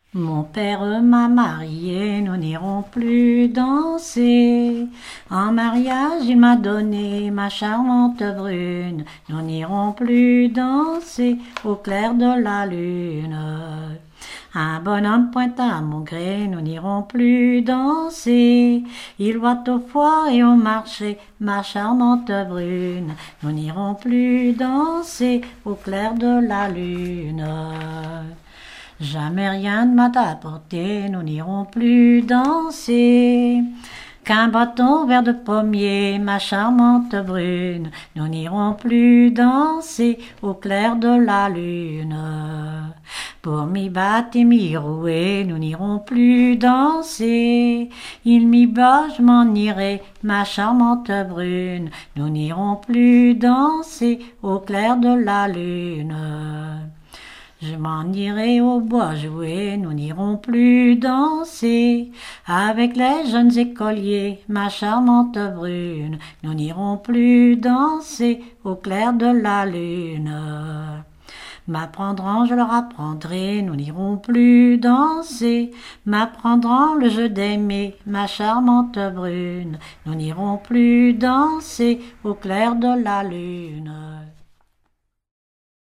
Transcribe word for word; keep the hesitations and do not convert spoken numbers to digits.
Mon père m'a marié, nous n'irons plus danser. En mariage, il m'a donné ma charmante brune. Nous n'irons plus danser au clair de la lune. Un bonhomme pointe à mon gré, nous n'irons plus danser. Il voit au foie et au marché ma charmante brune. Nous n'irons plus danser au clair de la lune. Jamais rien ne m'a apporté, nous n'irons plus danser. Qu'un bâton vert de pommier, ma charmante brune, nous n'irons plus danser au clair de la lune. Pour m'y battre et m'y rouer, nous n'irons plus danser. Il m'y bat, je m'en irai, ma charmante brune, nous n'irons plus danser au clair de la lune. Je m'en irai au bois jouer, nous n'irons plus danser. Avec les jeunes écoliers, ma charmante brune, nous n'irons plus danser au clair de la lune. M'apprendront, je leur apprendrai, nous n'irons plus danser. M'apprendront le jeu d'aimer, ma charmante brune, nous n'irons plus danser au clair de la lune.